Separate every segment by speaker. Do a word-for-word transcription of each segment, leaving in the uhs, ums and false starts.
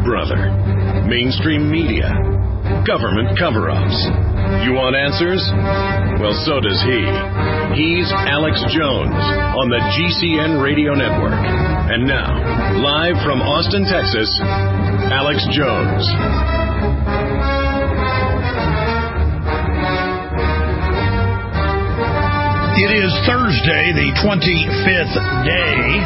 Speaker 1: brother? Mainstream media? Government cover-ups? You want answers? Well, so does he. He's Alex Jones on the G C N Radio Network. And now, live from Austin, Texas, Alex Jones.
Speaker 2: It is Thursday, the twenty-fifth day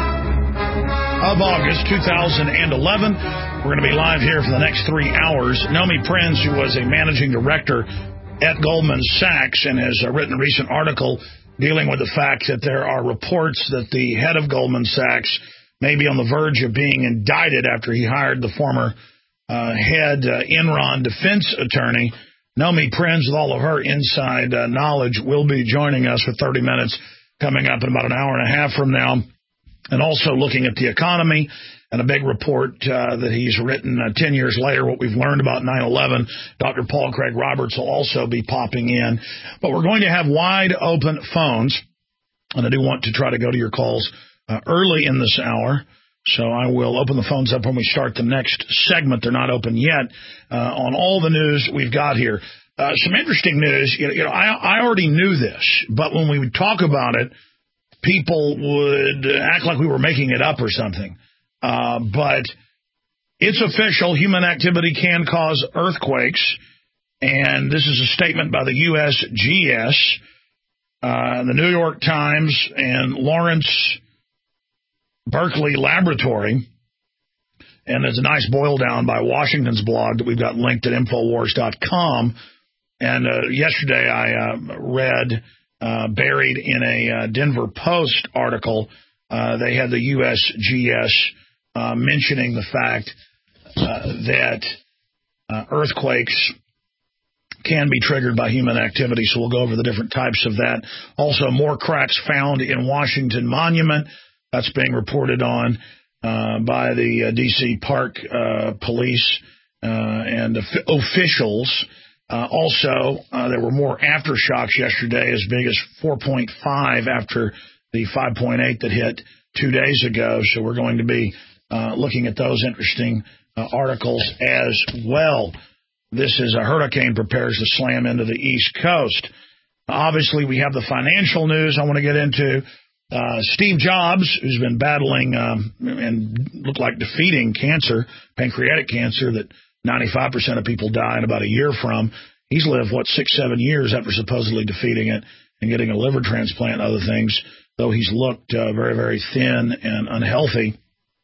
Speaker 2: of August, two thousand eleven. We're going to be live here for the next three hours. Nomi Prinz, who was a managing director at Goldman Sachs and has written a recent article dealing with the fact that there are reports that the head of Goldman Sachs may be on the verge of being indicted after he hired the former uh, head uh, Enron defense attorney. Nomi Prinz, with all of her inside uh, knowledge, will be joining us for thirty minutes coming up in about an hour and a half from now. And also looking at the economy and a big report uh, that he's written uh, ten years later, what we've learned about nine eleven. Doctor Paul Craig Roberts will also be popping in. But we're going to have wide open phones. And I do want to try to go to your calls uh, early in this hour. So I will open the phones up when we start the next segment. They're not open yet uh, on all the news we've got here. Uh, some interesting news. You know, you know I, I already knew this, but when we would talk about it, people would act like we were making it up or something. Uh, but it's official. Human activity can cause earthquakes. And this is a statement by the U S G S, uh, the New York Times, and Lawrence Berkeley Laboratory. And there's a nice boil down by Washington's blog that we've got linked at Infowars dot com. And uh, yesterday I uh, read, uh, buried in a uh, Denver Post article, uh, they had the U S G S uh, mentioning the fact uh, that uh, earthquakes can be triggered by human activity. So we'll go over the different types of that. Also, more cracks found in Washington Monument. That's being reported on uh, by the uh, D C Park uh, Police uh, and of- officials. Uh, also, uh, there were more aftershocks yesterday, as big as four point five after the five point eight that hit two days ago. So we're going to be uh, looking at those interesting uh, articles as well. This is a hurricane prepares to slam into the East Coast. Obviously, we have the financial news I want to get into. Uh, Steve Jobs, who's been battling um, and looked like defeating cancer, pancreatic cancer, that ninety-five percent of people die in about a year from. He's lived, what, six, seven years after supposedly defeating it and getting a liver transplant and other things, though he's looked uh, very, very thin and unhealthy,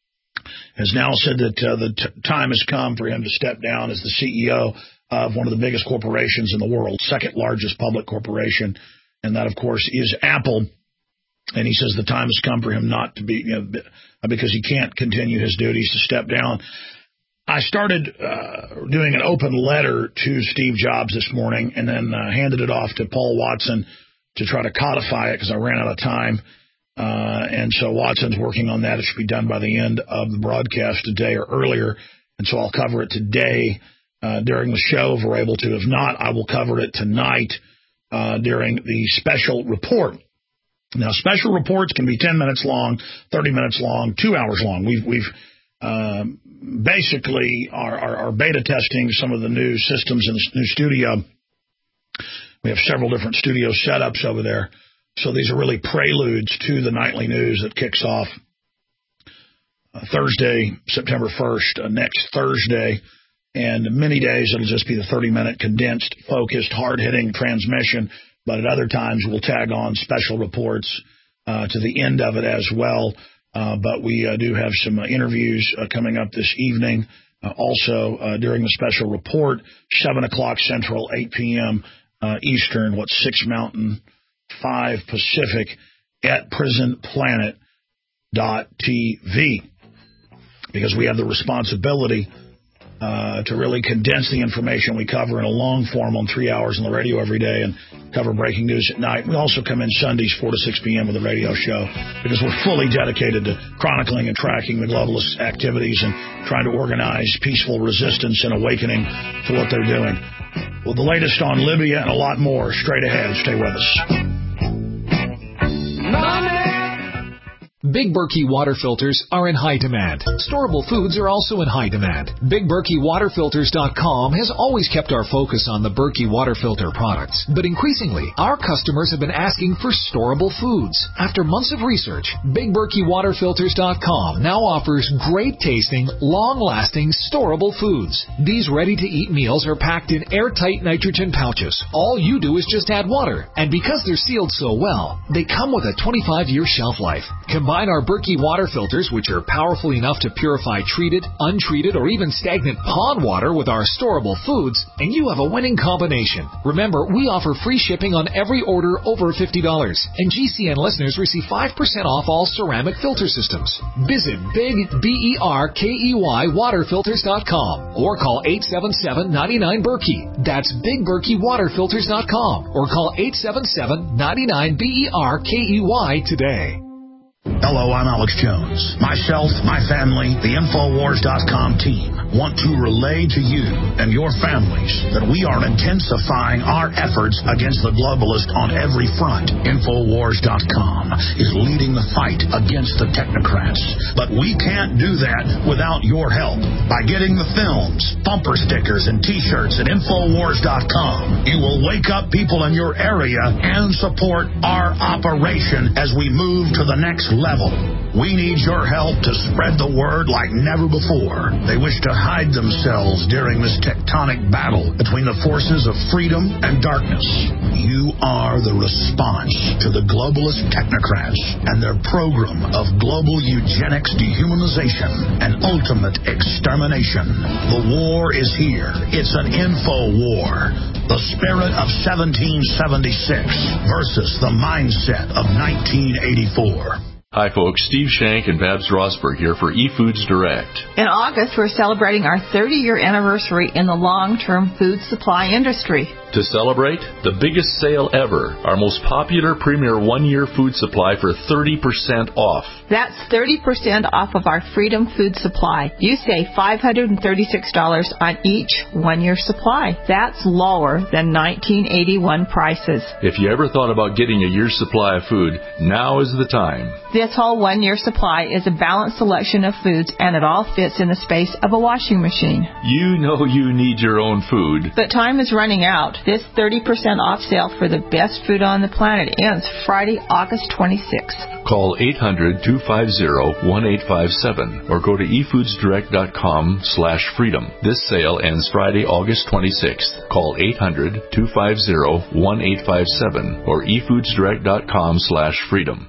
Speaker 2: has now said that uh, the t- time has come for him to step down as the C E O of one of the biggest corporations in the world, second largest public corporation, and that, of course, is Apple. And he says the time has come for him not to be, you know, because he can't continue his duties, to step down. I started uh, doing an open letter to Steve Jobs this morning and then uh, handed it off to Paul Watson to try to codify it because I ran out of time. Uh, and so Watson's working on that. It should be done by the end of the broadcast today or earlier. And so I'll cover it today uh, during the show if we're able to. If not, I will cover it tonight uh, during the special report. Now, special reports can be ten minutes long, thirty minutes long, two hours long. We've, we've uh, basically are, are, are beta testing some of the new systems in the new studio. We have several different studio setups over there. So these are really preludes to the nightly news that kicks off uh, Thursday, September first, uh, next Thursday. And many days it'll just be the thirty-minute condensed, focused, hard-hitting transmission. But at other times we'll tag on special reports uh, to the end of it as well. Uh, but we uh, do have some uh, interviews uh, coming up this evening. Uh, also uh, during the special report, seven o'clock Central, eight p.m. Uh, Eastern, what, six Mountain, five Pacific, at prison planet dot t v. Because we have the responsibility Uh, to really condense the information we cover in a long form on three hours on the radio every day and cover breaking news at night. We also come in Sundays, four to six p.m. with a radio show because we're fully dedicated to chronicling and tracking the globalist activities and trying to organize peaceful resistance and awakening to what they're doing. Well, the latest on Libya and a lot more straight ahead. Stay with us.
Speaker 3: Big Berkey water filters are in high demand. Storable foods are also in high demand. Big Berkey Water Filters dot com has always kept our focus on the Berkey water filter products, but increasingly, our customers have been asking for storable foods. After months of research, Big Berkey Water Filters dot com now offers great-tasting, long-lasting, storable foods. These ready-to-eat meals are packed in airtight nitrogen pouches. All you do is just add water, and because they're sealed so well, they come with a twenty-five year shelf life. Combine our Berkey water filters, which are powerful enough to purify treated, untreated, or even stagnant pond water with our storable foods, and you have a winning combination. Remember, we offer free shipping on every order over fifty dollars, and G C N listeners receive five percent off all ceramic filter systems. Visit Big B E R K E Y Water Filters dot com or call eight seven seven, nine nine, Berkey. That's Big Berkey Water Filters dot com or call eight seven seven, nine nine, B E R K E Y today.
Speaker 2: Hello, I'm Alex Jones. Myself, my family, the Infowars dot com team want to relay to you and your families that we are intensifying our efforts against the globalist on every front. Infowars dot com is leading the fight against the technocrats. But we can't do that without your help. By getting the films, bumper stickers, and T-shirts at Infowars dot com, you will wake up people in your area and support our operation as we move to the next level. We need your help to spread the word like never before. They wish to hide themselves during this tectonic battle between the forces of freedom and darkness. You are the response to the globalist technocrats and their program of global eugenics, dehumanization, and ultimate extermination. The war is here. It's an info war. The spirit of seventeen seventy-six versus the mindset of nineteen eighty-four.
Speaker 4: Hi, folks. Steve Shank and Babs Rosberg here for eFoods Direct.
Speaker 5: In August, we're celebrating our thirty-year anniversary in the long-term food supply industry.
Speaker 4: To celebrate, the biggest sale ever, our most popular premier one-year food supply for thirty percent off.
Speaker 5: That's thirty percent off of our Freedom Food Supply. You save five hundred thirty-six dollars on each one-year supply. That's lower than nineteen eighty-one prices.
Speaker 4: If you ever thought about getting a year's supply of food, now is the time.
Speaker 5: This whole one-year supply is a balanced selection of foods, and it all fits in the space of a washing machine.
Speaker 4: You know you need your own food.
Speaker 5: But time is running out. This thirty percent off sale for the best food on the planet ends Friday, August twenty-sixth.
Speaker 4: Call eight hundred, two five zero, one eight five seven or go to e foods direct dot com slash freedom. This sale ends Friday, August twenty-sixth. Call eight hundred, two five zero, one eight five seven or e foods direct dot com slash freedom.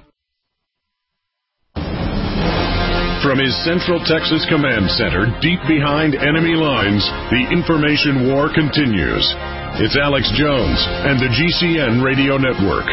Speaker 1: From his Central Texas Command Center, deep behind enemy lines, the information war continues. It's Alex Jones and the G C N Radio Network.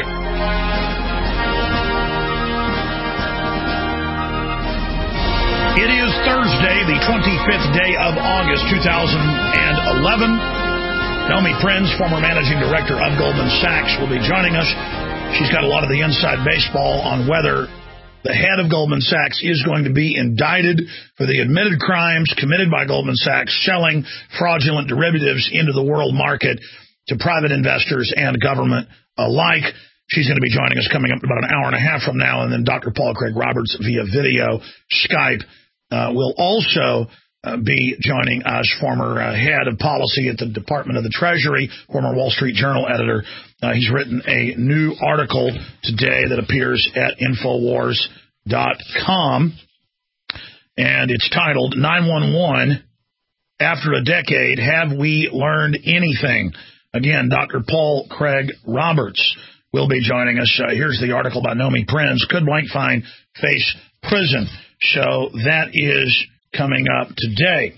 Speaker 2: It is Thursday, the twenty-fifth day of August, two thousand eleven. Naomi Prinz, former managing director of Goldman Sachs, will be joining us. She's got a lot of the inside baseball on whether the head of Goldman Sachs is going to be indicted for the admitted crimes committed by Goldman Sachs, selling fraudulent derivatives into the world market to private investors and government alike. She's going to be joining us coming up about an hour and a half from now, and then Doctor Paul Craig Roberts via video, Skype, uh, will also uh, be joining us, former uh, head of policy at the Department of the Treasury, former Wall Street Journal editor. Uh, he's written a new article today that appears at Infowars dot com, and it's titled nine one one, After a Decade, Have We Learned Anything? Again, Doctor Paul Craig Roberts will be joining us. Uh, here's the article by Naomi Prinz. Could Blank Fine face prison? So that is coming up today.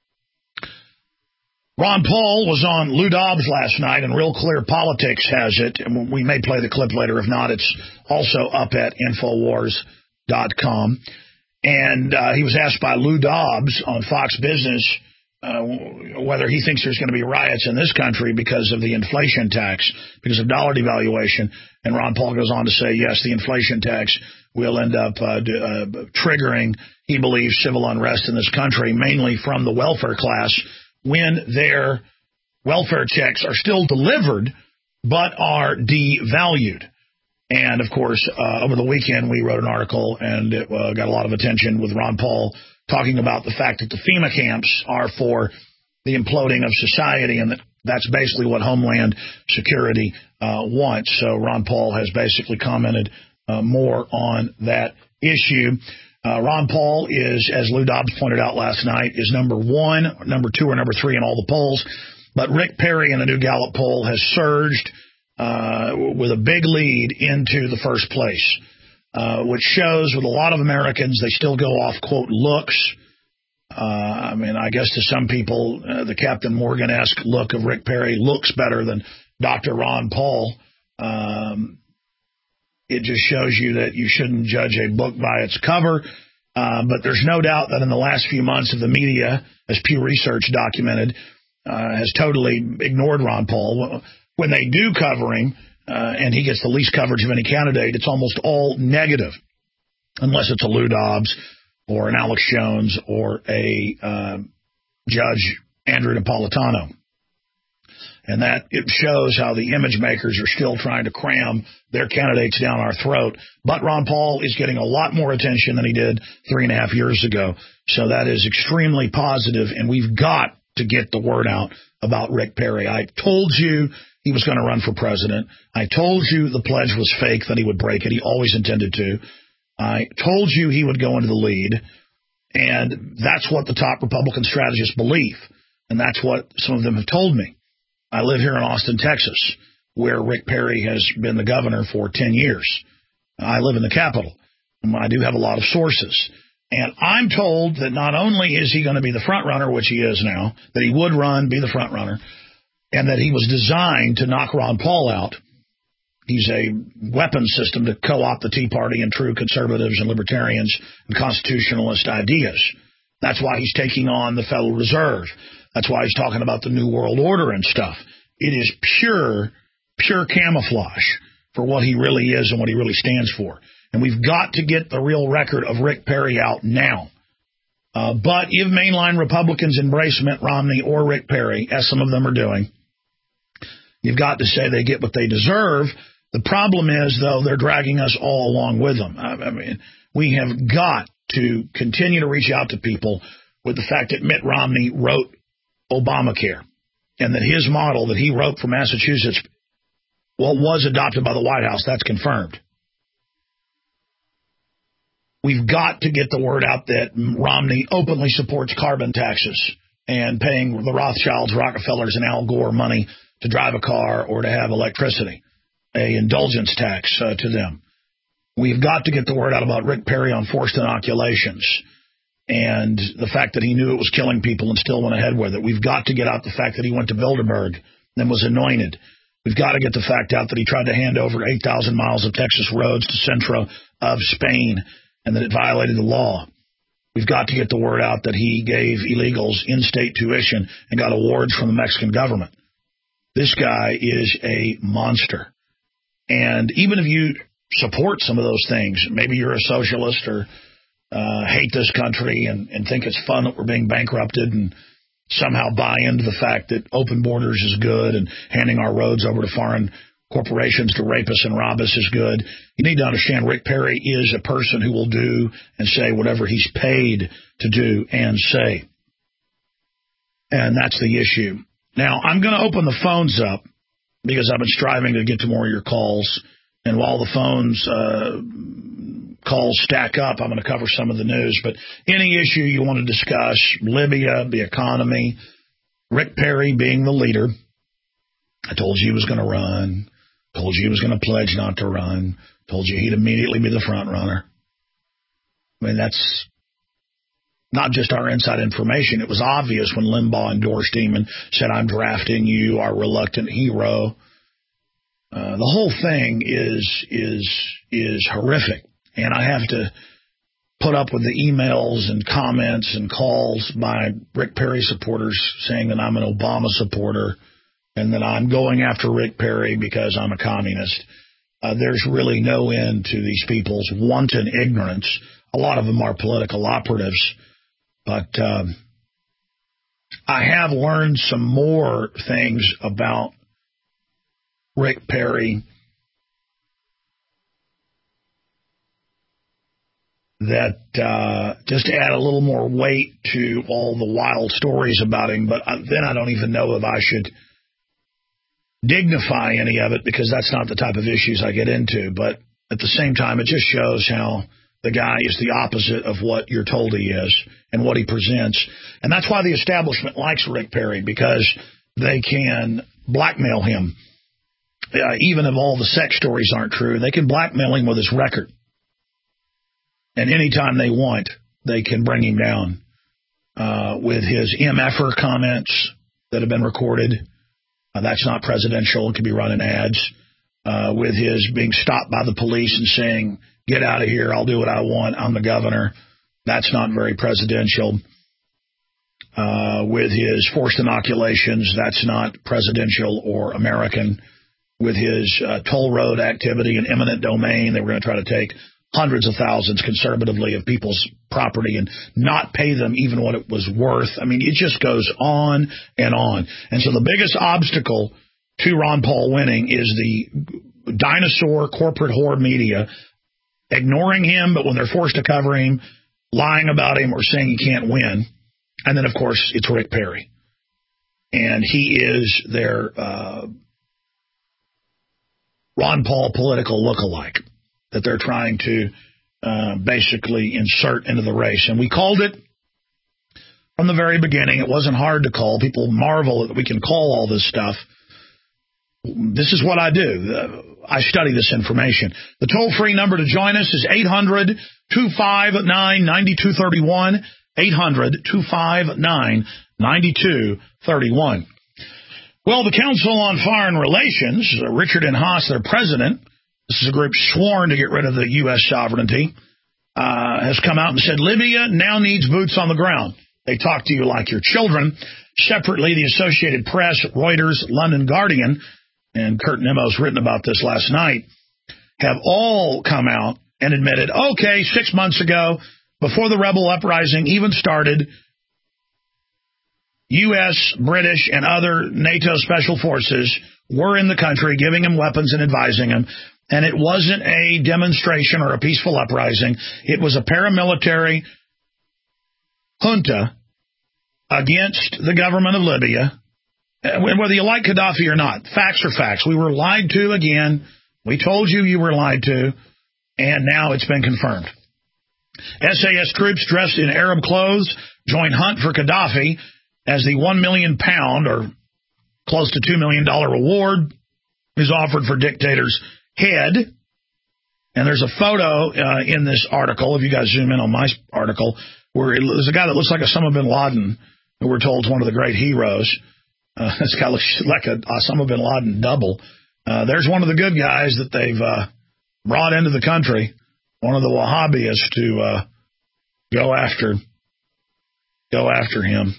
Speaker 2: Ron Paul was on Lou Dobbs last night, and Real Clear Politics has it. And we may play the clip later. If not, it's also up at Infowars dot com. And uh, he was asked by Lou Dobbs on Fox Business uh, whether he thinks there's going to be riots in this country because of the inflation tax, because of dollar devaluation. And Ron Paul goes on to say, yes, the inflation tax will end up uh, d- uh, triggering, he believes, civil unrest in this country, mainly from the welfare class, when their welfare checks are still delivered but are devalued. And, of course, uh, over the weekend, we wrote an article, and it uh, got a lot of attention with Ron Paul talking about the fact that the FEMA camps are for the imploding of society, and that that's basically what Homeland Security uh, wants. So Ron Paul has basically commented uh, more on that issue. Uh, Ron Paul is, as Lou Dobbs pointed out last night, is number one, number two, or number three in all the polls. But Rick Perry in the new Gallup poll has surged uh, with a big lead into the first place, uh, which shows with a lot of Americans, they still go off, quote, looks. Uh, I mean, I guess to some people, uh, the Captain Morgan-esque look of Rick Perry looks better than Doctor Ron Paul. Um, it just shows you that you shouldn't judge a book by its cover. Uh, but there's no doubt that in the last few months of the media, as Pew Research documented, uh, has totally ignored Ron Paul. When they do cover him, uh, and he gets the least coverage of any candidate, it's almost all negative, unless it's a Lou Dobbs or an Alex Jones or a uh, Judge Andrew Napolitano. And that it shows how the image makers are still trying to cram their candidates down our throat. But Ron Paul is getting a lot more attention than he did three and a half years ago. So that is extremely positive, and we've got to get the word out about Rick Perry. I told you he was going to run for president. I told you the pledge was fake, that he would break it. He always intended to. I told you he would go into the lead, and that's what the top Republican strategists believe, and that's what some of them have told me. I live here in Austin, Texas, where Rick Perry has been the governor for ten years. I live in the capital. I do have a lot of sources. And I'm told that not only is he going to be the front runner, which he is now, that he would run, be the front runner, and that he was designed to knock Ron Paul out. He's a weapon system to co-opt the Tea Party and true conservatives and libertarians and constitutionalist ideas. That's why he's taking on the Federal Reserve. That's why he's talking about the New World Order and stuff. It is pure, pure camouflage for what he really is and what he really stands for. And we've got to get the real record of Rick Perry out now. Uh, but if mainline Republicans embrace Mitt Romney or Rick Perry, as some of them are doing, you've got to say they get what they deserve. The problem is, though, they're dragging us all along with them. I, I mean, we have got to continue to reach out to people with the fact that Mitt Romney wrote Obamacare and that his model that he wrote for Massachusetts, well, was adopted by the White House. That's confirmed. We've got to get the word out that Romney openly supports carbon taxes and paying the Rothschilds, Rockefellers, and Al Gore money to drive a car or to have electricity, a indulgence tax uh, to them. We've got to get the word out about Rick Perry on forced inoculations and the fact that he knew it was killing people and still went ahead with it. We've got to get out the fact that he went to Bilderberg and was anointed. We've got to get the fact out that he tried to hand over eight thousand miles of Texas roads to Centro of Spain and that it violated the law. We've got to get the word out that he gave illegals in-state tuition and got awards from the Mexican government. This guy is a monster. And even if you support some of those things, maybe you're a socialist or uh, hate this country and, and think it's fun that we're being bankrupted and somehow buy into the fact that open borders is good and handing our roads over to foreign corporations to rape us and rob us is good. You need to understand Rick Perry is a person who will do and say whatever he's paid to do and say. And that's the issue. Now, I'm going to open the phones up because I've been striving to get to more of your calls. And while the phones uh, calls stack up, I'm going to cover some of the news. But any issue you want to discuss, Libya, the economy, Rick Perry being the leader, I told you he was going to run, told you he was going to pledge not to run, told you he'd immediately be the front runner. I mean, that's not just our inside information. It was obvious when Limbaugh endorsed him and said, I'm drafting you, our reluctant hero. Uh, the whole thing is is is horrific. And I have to put up with the emails and comments and calls by Rick Perry supporters saying that I'm an Obama supporter and that I'm going after Rick Perry because I'm a communist. Uh, there's really no end to these people's wanton ignorance. A lot of them are political operatives. But um, I have learned some more things about Rick Perry that uh, just to add a little more weight to all the wild stories about him. But then I don't even know if I should dignify any of it, because that's not the type of issues I get into. But at the same time, it just shows how the guy is the opposite of what you're told he is and what he presents. And that's why the establishment likes Rick Perry, because they can blackmail him. Uh, even if all the sex stories aren't true, they can blackmail him with his record. And anytime they want, they can bring him down uh, with his M F-er comments that have been recorded. Uh, that's not presidential. It could be running ads. Uh, with his being stopped by the police and saying, get out of here, I'll do what I want, I'm the governor. That's not very presidential. Uh, with his forced inoculations, that's not presidential or American. With his uh, toll road activity and eminent domain, they were going to try to take hundreds of thousands conservatively of people's property and not pay them even what it was worth. I mean, it just goes on and on. And so the biggest obstacle to Ron Paul winning is the dinosaur corporate whore media ignoring him, but when they're forced to cover him, lying about him or saying he can't win. And then, of course, it's Rick Perry. And he is their uh, Ron Paul political lookalike that they're trying to uh, basically insert into the race. And we called it from the very beginning. It wasn't hard to call. People marvel that we can call all this stuff. This is what I do. Uh, I study this information. The toll-free number to join us is eight hundred, two five nine, nine two three one, eight hundred, two five nine, nine two three one. Well, the Council on Foreign Relations, uh, Richard N. Haas, their president, this is a group sworn to get rid of the U S sovereignty, uh, has come out and said Libya now needs boots on the ground. They talk to you like your children. Separately, the Associated Press, Reuters, London Guardian, and Kurt Nemo's written about this last night, have all come out and admitted, okay, six months ago, before the rebel uprising even started, U S, British, and other NATO special forces were in the country giving him weapons and advising him. And it wasn't a demonstration or a peaceful uprising. It was a paramilitary junta against the government of Libya. Whether you like Gaddafi or not, facts are facts. We were lied to again. We told you you were lied to, and now it's been confirmed. S A S troops dressed in Arab clothes join hunt for Gaddafi as the one million pound or close to two million dollars reward is offered for dictator's head. And there's a photo uh, in this article, if you guys zoom in on my article, where it, there's a guy that looks like Osama bin Laden, who we're told is one of the great heroes. Uh, this guy looks like a Osama bin Laden double. Uh, there's one of the good guys that they've uh, brought into the country, one of the Wahhabis to uh, go after, go after him.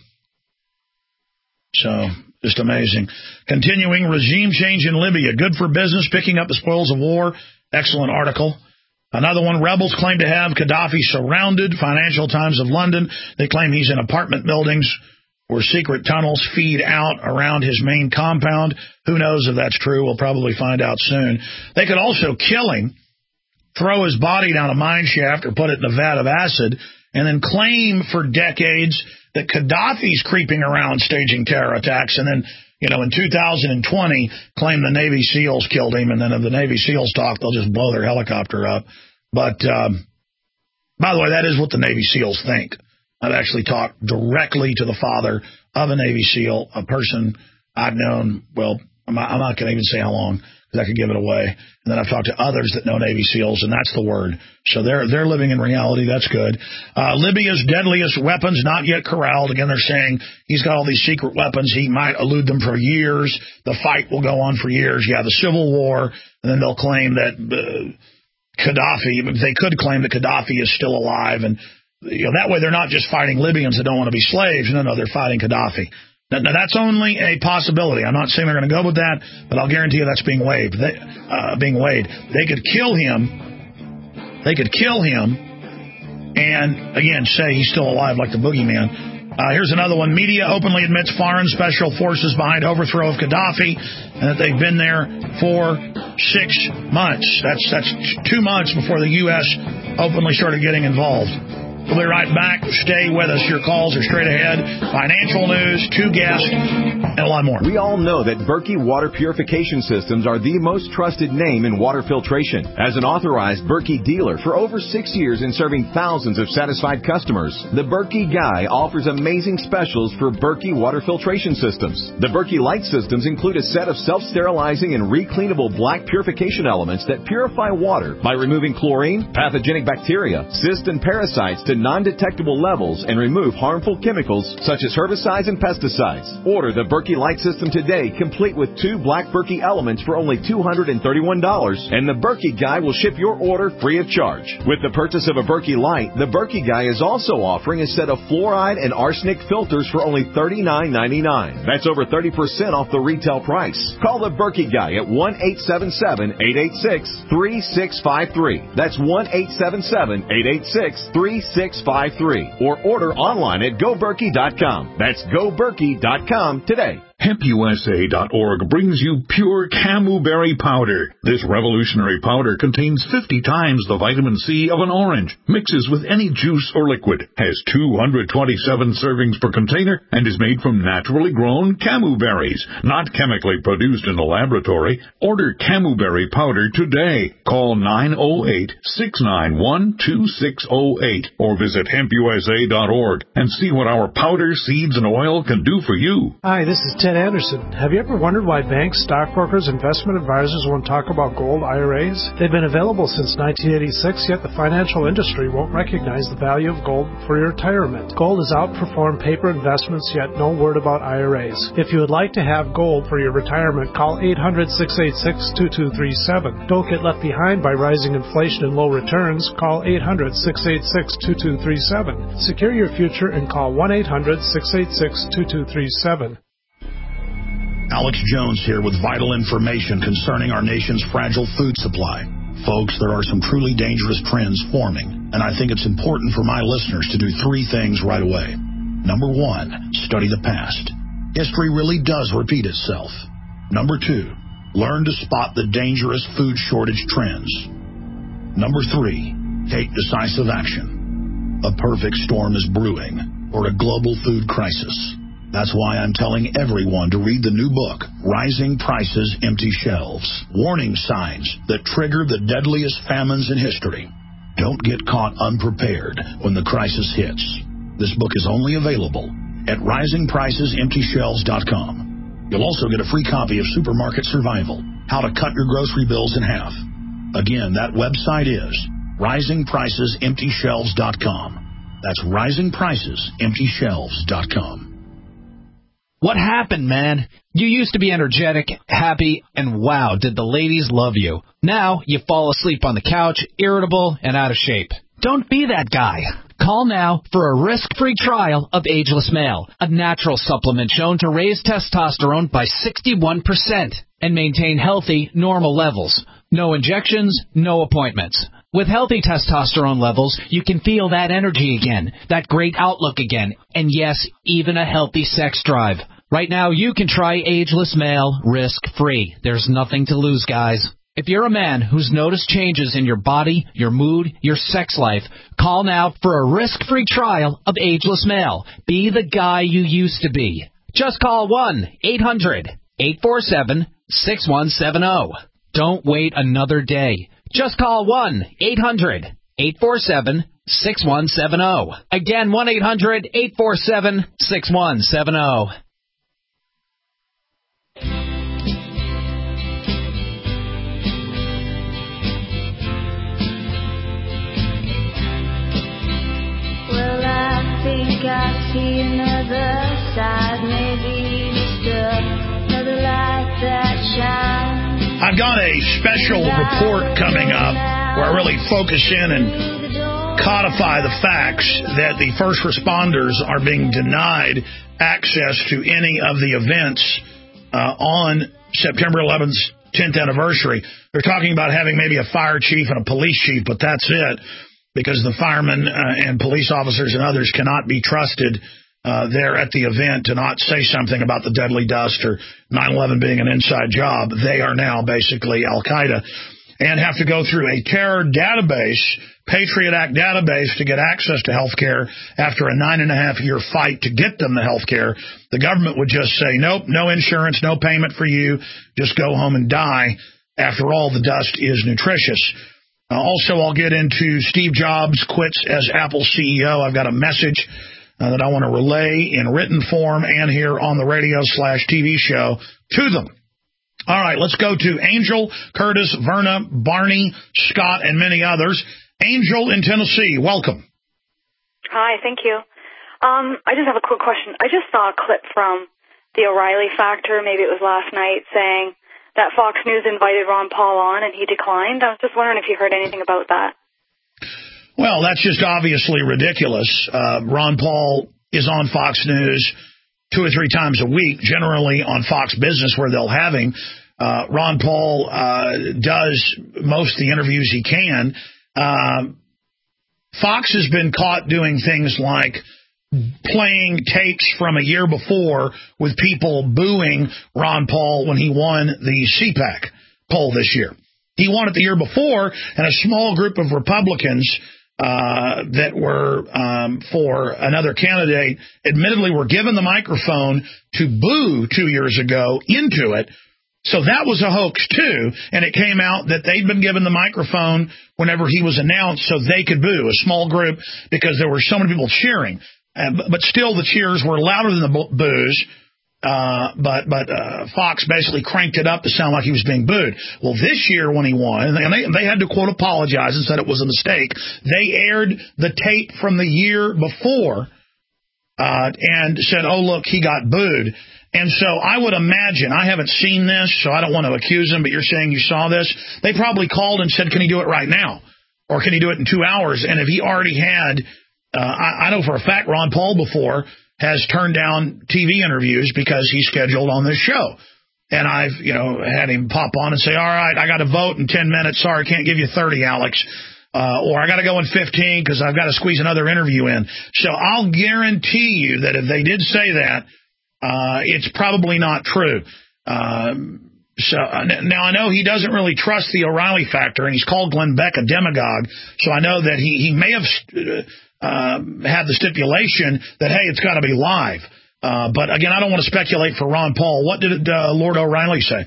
Speaker 2: So, just amazing. Continuing, regime change in Libya. Good for business, picking up the spoils of war. Excellent article. Another one, rebels claim to have Gaddafi surrounded. Financial Times of London. They claim he's in apartment buildings where secret tunnels feed out around his main compound. Who knows if that's true? We'll probably find out soon. They could also kill him, throw his body down a mine shaft or put it in a vat of acid, and then claim for decades that Gaddafi's creeping around staging terror attacks, and then, you know, in two thousand twenty, claim the Navy SEALs killed him, and then if the Navy SEALs talk, they'll just blow their helicopter up. But, um, by the way, that is what the Navy SEALs think. I've actually talked directly to the father of a Navy SEAL, a person I've known, well, I'm not, I'm not going to even say how long, because I could give it away. And then I've talked to others that know Navy SEALs, and that's the word. So they're they're living in reality. That's good. Uh, Libya's deadliest weapons not yet corralled. Again, they're saying he's got all these secret weapons. He might elude them for years. The fight will go on for years. Yeah, the Civil War, and then they'll claim that uh, Gaddafi, they could claim that Gaddafi is still alive, and you know, that way they're not just fighting Libyans that don't want to be slaves. No, no, they're fighting Gaddafi. Now, now that's only a possibility. I'm not saying they're going to go with that, but I'll guarantee you that's being waived. They, uh, being weighed. They could kill him. They could kill him, and again say he's still alive like the boogeyman. Uh, here's another one. Media openly admits foreign special forces behind overthrow of Gaddafi and that they've been there for six months. That's, that's two months before the U S openly started getting involved. We'll be right back. Stay with us. Your calls are straight ahead. Financial news, two guests, and a lot more.
Speaker 6: We all know that Berkey Water Purification Systems are the most trusted name in water filtration. As an authorized Berkey dealer for over six years and serving thousands of satisfied customers, the Berkey Guy offers amazing specials for Berkey Water Filtration Systems. The Berkey Light Systems include a set of self-sterilizing and recleanable black purification elements that purify water by removing chlorine, pathogenic bacteria, cysts, and parasites to non-detectable levels and remove harmful chemicals such as herbicides and pesticides. Order the Berkey Light System today, complete with two black Berkey elements for only two hundred thirty-one dollars, and the Berkey Guy will ship your order free of charge. With the purchase of a Berkey Light, the Berkey Guy is also offering a set of fluoride and arsenic filters for only thirty-nine ninety-nine. That's over thirty percent off the retail price. Call the Berkey Guy at one eight seven seven, eight eight six, three six five three. That's one eight seven seven, eight eight six, three six five three. Or order online at go berkey dot com. That's go berkey dot com today.
Speaker 7: hemp u s a dot org brings you pure camu-berry powder. This revolutionary powder contains fifty times the vitamin C of an orange, mixes with any juice or liquid, has two hundred twenty-seven servings per container, and is made from naturally grown camu berries, not chemically produced in the laboratory. Order camu-berry powder today. Call nine oh eight, six nine one, two six oh eight or visit hemp u s a dot org and see what our powder, seeds, and oil can do for you.
Speaker 8: Hi, this is Ted Anderson. Have you ever wondered why banks, stockbrokers, investment advisors won't talk about gold I R As? They've been available since nineteen eighty-six, yet the financial industry won't recognize the value of gold for your retirement. Gold has outperformed paper investments, yet no word about I R As. If you would like to have gold for your retirement, call eight hundred, six eight six, two two three seven. Don't get left behind by rising inflation and low returns. Call eight hundred, six eight six, two two three seven. Secure your future and call one eight hundred, six eight six, two two three seven.
Speaker 2: Alex Jones here with vital information concerning our nation's fragile food supply. Folks, there are some truly dangerous trends forming, and I think it's important for my listeners to do three things right away. Number one, study the past. History really does repeat itself. Number two, learn to spot the dangerous food shortage trends. Number three, take decisive action. A perfect storm is brewing, or a global food crisis. That's why I'm telling everyone to read the new book, Rising Prices, Empty Shelves. Warning signs that trigger the deadliest famines in history. Don't get caught unprepared when the crisis hits. This book is only available at rising prices empty shelves dot com. You'll also get a free copy of Supermarket Survival, How to Cut Your Grocery Bills in Half. Again, that website is rising prices empty shelves dot com. That's rising prices empty shelves dot com.
Speaker 9: What happened, man? You used to be energetic, happy, and wow, did the ladies love you. Now you fall asleep on the couch, irritable, and out of shape. Don't be that guy. Call now for a risk-free trial of Ageless Male, a natural supplement shown to raise testosterone by sixty-one percent and maintain healthy, normal levels. No injections, no appointments. With healthy testosterone levels, you can feel that energy again, that great outlook again, and yes, even a healthy sex drive. Right now, you can try Ageless Male risk-free. There's nothing to lose, guys. If you're a man who's noticed changes in your body, your mood, your sex life, call now for a risk-free trial of Ageless Male. Be the guy you used to be. Just call one eight hundred, eight four seven, six one seven zero. Don't wait another day. Just call one eight hundred, eight four seven, six one seven zero. Again, one eight hundred, eight four seven, six one seven zero.
Speaker 10: Well, I think I see another side, maybe just another light that shines.
Speaker 2: I've got a special report coming up where I really focus in and codify the facts that the first responders are being denied access to any of the events uh, on September eleventh's tenth anniversary. They're talking about having maybe a fire chief and a police chief, but that's it, because the firemen uh, and police officers and others cannot be trusted uh, there at the event to not say something about the deadly dust or nine eleven being an inside job. They are now basically Al-Qaeda and have to go through a terror database, Patriot Act database, to get access to health care after a nine and a half year fight to get them the health care. The government would just say, nope, no insurance, no payment for you. Just go home and die. After all, the dust is nutritious. Uh, also, I'll get into Steve Jobs quits as Apple C E O. I've got a message uh, that I want to relay in written form and here on the radio slash T V show to them. All right, let's go to Angel, Curtis, Verna, Barney, Scott, and many others. Angel in Tennessee, welcome.
Speaker 11: Hi, thank you. Um, I just have a quick question. I just saw a clip from the O'Reilly Factor, maybe it was last night, saying that Fox News invited Ron Paul on and he declined. I was just wondering if you heard anything about that.
Speaker 2: Well, that's just obviously ridiculous. Uh, Ron Paul is on Fox News two or three times a week, generally on Fox Business, where they'll have him. Uh, Ron Paul uh, does most of the interviews he can. Uh, Fox has been caught doing things like playing tapes from a year before with people booing Ron Paul when he won the C PAC poll this year. He won it the year before, and a small group of Republicans uh, that were um, for another candidate admittedly were given the microphone to boo two years ago into it. So that was a hoax, too, and it came out that they'd been given the microphone whenever he was announced so they could boo, a small group, because there were so many people cheering. Uh, but, but still, the cheers were louder than the boos, uh, but but uh, Fox basically cranked it up to sound like he was being booed. Well, this year when he won, and they, they had to, quote, apologize and said it was a mistake, they aired the tape from the year before uh, and said, oh, look, he got booed. And so I would imagine, I haven't seen this, so I don't want to accuse him, but you're saying you saw this. They probably called and said, can he do it right now? Or can he do it in two hours? And if he already had, uh, I, I know for a fact Ron Paul before has turned down T V interviews because he's scheduled on this show. And I've, you know, had him pop on and say, all right, I got to vote in ten minutes. Sorry, I can't give you thirty, Alex. Uh, or I got to go in fifteen because I've got to squeeze another interview in. So I'll guarantee you that if they did say that, Uh, it's probably not true. Um, so uh, now I know he doesn't really trust the O'Reilly Factor, and he's called Glenn Beck a demagogue. So I know that he, he may have uh, had the stipulation that, hey, it's got to be live. Uh, but again, I don't want to speculate for Ron Paul. What did uh, Lord O'Reilly say?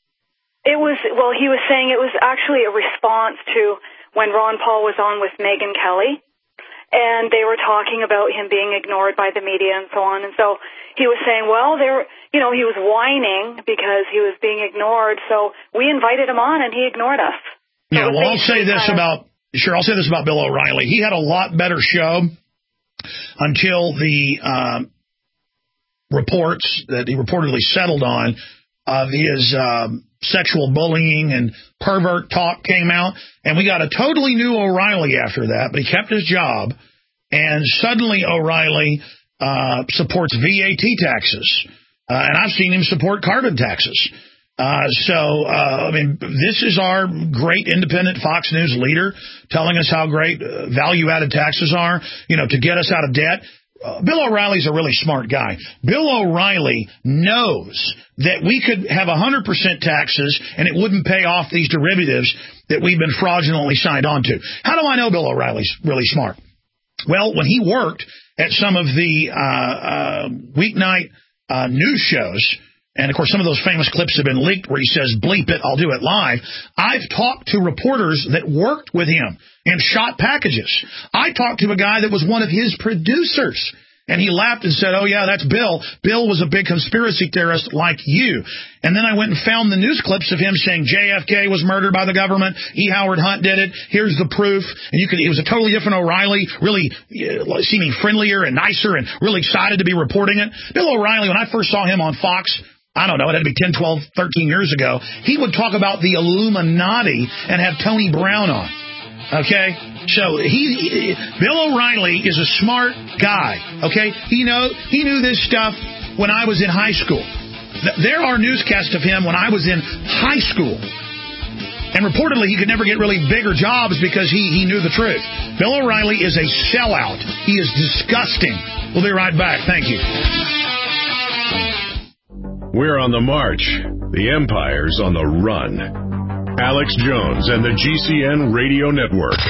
Speaker 11: It was, well, he was saying it was actually a response to when Ron Paul was on with Megyn Kelly, and they were talking about him being ignored by the media and so on. And so he was saying, well, there, you know, he was whining because he was being ignored. So we invited him on, and he ignored us. So
Speaker 2: yeah, well, I'll say this kinda... about sure. I'll say this about Bill O'Reilly. He had a lot better show until the uh, reports that he reportedly settled on of his um, sexual bullying and pervert talk came out, and we got a totally new O'Reilly after that. But he kept his job, and suddenly O'Reilly Uh, supports V A T taxes, uh, and I've seen him support carbon taxes. Uh, so, uh, I mean, this is our great independent Fox News leader telling us how great uh, value-added taxes are, you know, to get us out of debt. Uh, Bill O'Reilly's a really smart guy. Bill O'Reilly knows that we could have one hundred percent taxes and it wouldn't pay off these derivatives that we've been fraudulently signed on to. How do I know Bill O'Reilly's really smart? Well, when he worked at some of the uh, uh, weeknight uh, news shows, and, of course, some of those famous clips have been leaked where he says, bleep it, I'll do it live. I've talked to reporters that worked with him and shot packages. I talked to a guy that was one of his producers, and he laughed and said, oh, yeah, that's Bill. Bill was a big conspiracy theorist like you. And then I went and found the news clips of him saying J F K was murdered by the government. E. Howard Hunt did it. Here's the proof. And you could, it was a totally different O'Reilly, really uh, seeming friendlier and nicer and really excited to be reporting it. Bill O'Reilly, when I first saw him on Fox, I don't know, it had to be ten, twelve, thirteen years ago, he would talk about the Illuminati and have Tony Brown on. Okay, so he, he Bill O'Reilly is a smart guy. Okay, he know he knew this stuff when I was in high school. There are newscasts of him when I was in high school. And reportedly, he could never get really bigger jobs because he, he knew the truth. Bill O'Reilly is a sellout. He is disgusting. We'll be right back. Thank you.
Speaker 1: We're on the march. The empire's on the run. Alex Jones and the G C N Radio Network.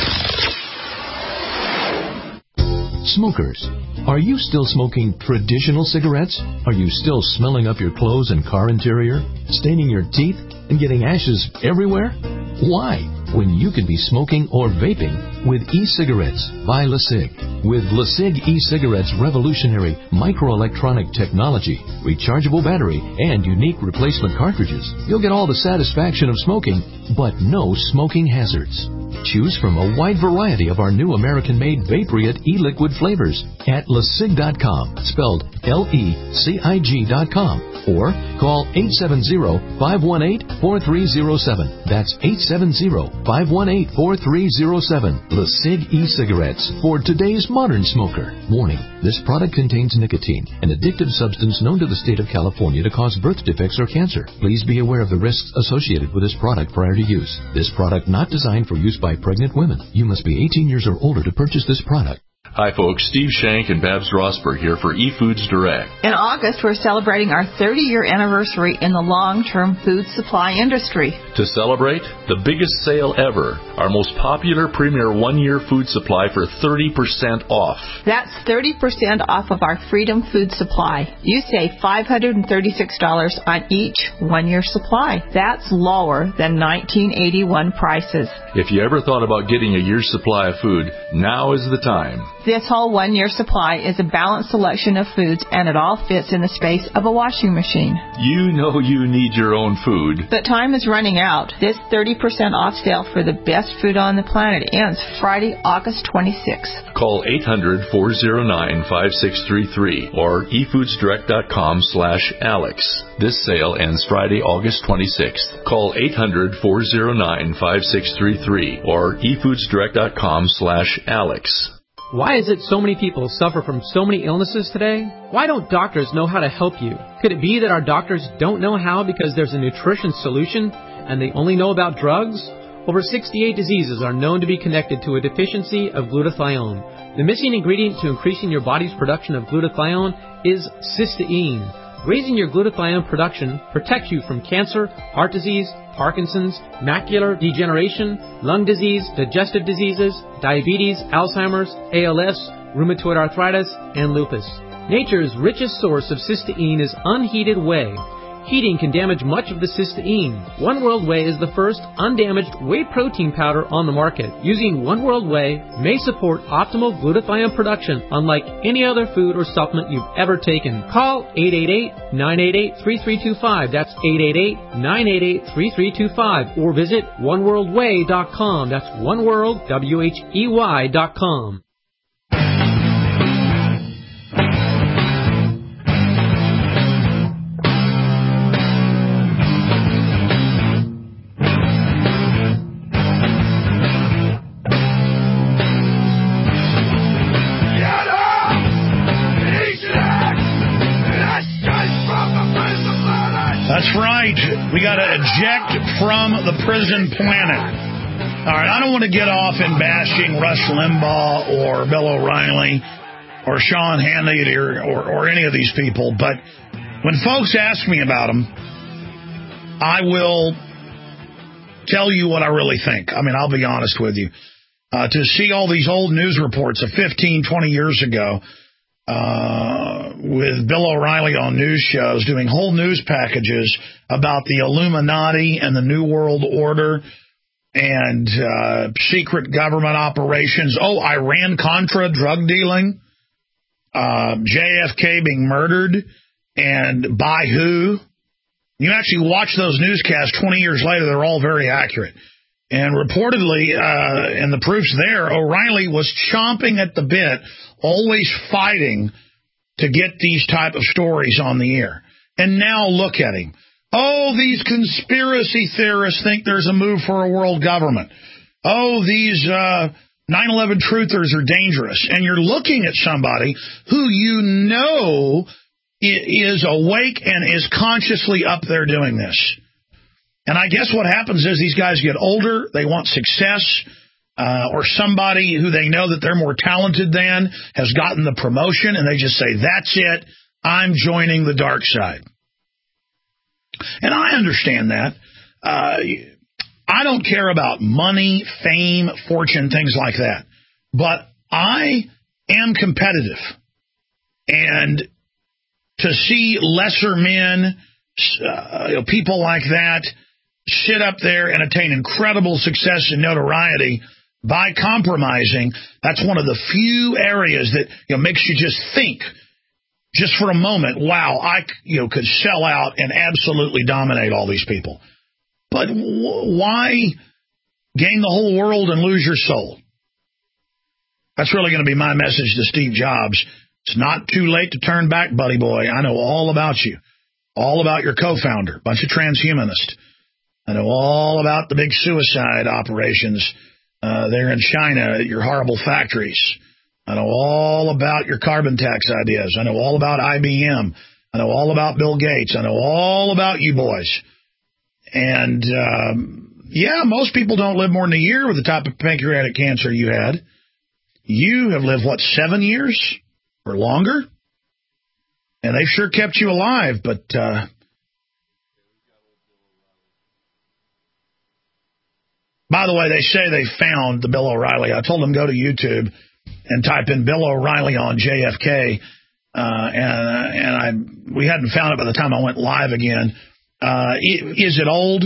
Speaker 12: Smokers, are you still smoking traditional cigarettes? Are you still smelling up your clothes and car interior, staining your teeth, and getting ashes everywhere? Why? When you could be smoking or vaping with e-cigarettes by LeSig. With LeSig e-cigarettes' revolutionary microelectronic technology, rechargeable battery, and unique replacement cartridges, you'll get all the satisfaction of smoking, but no smoking hazards. Choose from a wide variety of our new American-made Vaporite e-liquid flavors at lesig dot com, spelled L E C I G dot com, or call eight seven zero, five one eight, four three zero seven. That's eight seven zero, five one eight, four three zero seven. LeSig e-cigarettes for today's modern smoker. Warning, this product contains nicotine, an addictive substance known to the state of California to cause birth defects or cancer. Please be aware of the risks associated with this product prior to use. This product not designed for use by pregnant women. You must be eighteen years or older to purchase this product.
Speaker 4: Hi, folks. Steve Shank and Babs Rosberg here for eFoods Direct.
Speaker 5: In August, we're celebrating our thirty-year anniversary in the long-term food supply industry.
Speaker 4: To celebrate, the biggest sale ever, our most popular premier one-year food supply for thirty percent off.
Speaker 5: That's thirty percent off of our Freedom Food Supply. You save five hundred thirty-six dollars on each one-year supply. That's lower than nineteen eighty-one prices.
Speaker 4: If you ever thought about getting a year's supply of food, now is the time.
Speaker 5: This whole one-year supply is a balanced selection of foods, and it all fits in the space of a washing machine.
Speaker 4: You know you need your own food.
Speaker 5: But time is running out. This thirty percent off sale for the best food on the planet ends Friday, August twenty-sixth.
Speaker 4: Call eight hundred, four oh nine, five six three three or e foods direct dot com slash Alex. This sale ends Friday, August twenty-sixth. Call eight hundred, four oh nine, five six three three or e foods direct dot com slash Alex.
Speaker 13: Why is it so many people suffer from so many illnesses today? Why don't doctors know how to help you? Could it be that our doctors don't know how because there's a nutrition solution and they only know about drugs? Over sixty-eight diseases are known to be connected to a deficiency of glutathione. The missing ingredient to increasing your body's production of glutathione is cysteine. Raising your glutathione production protects you from cancer, heart disease, Parkinson's, macular degeneration, lung disease, digestive diseases, diabetes, Alzheimer's, A L S, rheumatoid arthritis, and lupus. Nature's richest source of cysteine is unheated whey. Heating can damage much of the cysteine. One World Whey is the first undamaged whey protein powder on the market. Using One World Whey may support optimal glutathione production unlike any other food or supplement you've ever taken. Call eight eight eight, nine eight eight, three three two five. That's eight eight eight, nine eight eight, three three two five. Or visit one world whey dot com. That's oneworld, W H E Y dot com.
Speaker 2: That's right. We got to eject from the prison planet. All right, I don't want to get off in bashing Rush Limbaugh or Bill O'Reilly or Sean Hannity or, or, or any of these people, but when folks ask me about them, I will tell you what I really think. I mean, I'll be honest with you. Uh, to see all these old news reports of fifteen, twenty years ago, Uh, with Bill O'Reilly on news shows doing whole news packages about the Illuminati and the New World Order and uh, secret government operations. Oh, Iran-Contra drug dealing, uh, J F K being murdered, and by who? You actually watch those newscasts twenty years later, they're all very accurate. And reportedly, uh, and the proof's there, O'Reilly was chomping at the bit, always fighting to get these type of stories on the air. And now look at him. Oh, these conspiracy theorists think there's a move for a world government. Oh, these uh, nine eleven truthers are dangerous. And you're looking at somebody who you know is awake and is consciously up there doing this. And I guess what happens is these guys get older, they want success, uh, or somebody who they know that they're more talented than has gotten the promotion, and they just say, that's it, I'm joining the dark side. And I understand that. Uh, I don't care about money, fame, fortune, things like that. But I am competitive. And to see lesser men, uh, you know, people like that, sit up there and attain incredible success and notoriety by compromising, that's one of the few areas that, you know, makes you just think, just for a moment, wow, I, you know, could sell out and absolutely dominate all these people. But w- why gain the whole world and lose your soul? That's really going to be my message to Steve Jobs. It's not too late to turn back, buddy boy. I know all about you, all about your co-founder, bunch of transhumanists. I know all about the big suicide operations uh, there in China at your horrible factories. I know all about your carbon tax ideas. I know all about I B M. I know all about Bill Gates. I know all about you boys. And, um, yeah, most people don't live more than a year with the type of pancreatic cancer you had. You have lived, what, seven years or longer? And they've sure kept you alive, but... Uh, by the way, they say they found the Bill O'Reilly. I told them go to YouTube and type in Bill O'Reilly on J F K, uh, and uh, and I we hadn't found it by the time I went live again. Uh, is it old?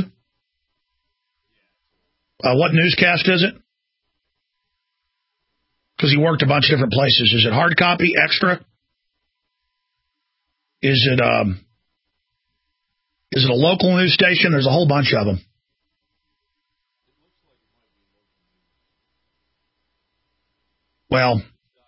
Speaker 2: Uh, what newscast is it? Because he worked a bunch of different places. Is it hard copy, extra? Is it um? Is it a local news station? There's a whole bunch of them. Well,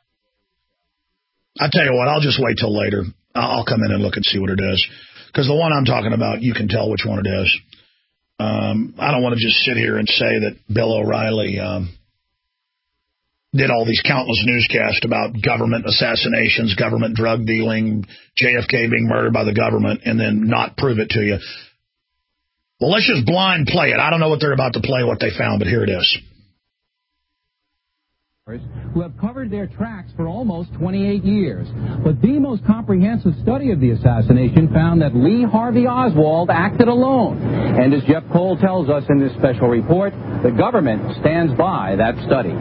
Speaker 2: I tell you what, I'll just wait till later. I'll come in and look and see what it is. Because the one I'm talking about, you can tell which one it is. Um, I don't want to just sit here and say that Bill O'Reilly um, did all these countless newscasts about government assassinations, government drug dealing, J F K being murdered by the government, and then not prove it to you. Well, let's just blind play it. I don't know what they're about to play, what they found, but here it is.
Speaker 14: Who have covered their tracks for almost twenty-eight years. But the most comprehensive study of the assassination found that Lee Harvey Oswald acted alone. And as Jeff Cole tells us in this special report, the government stands by that study.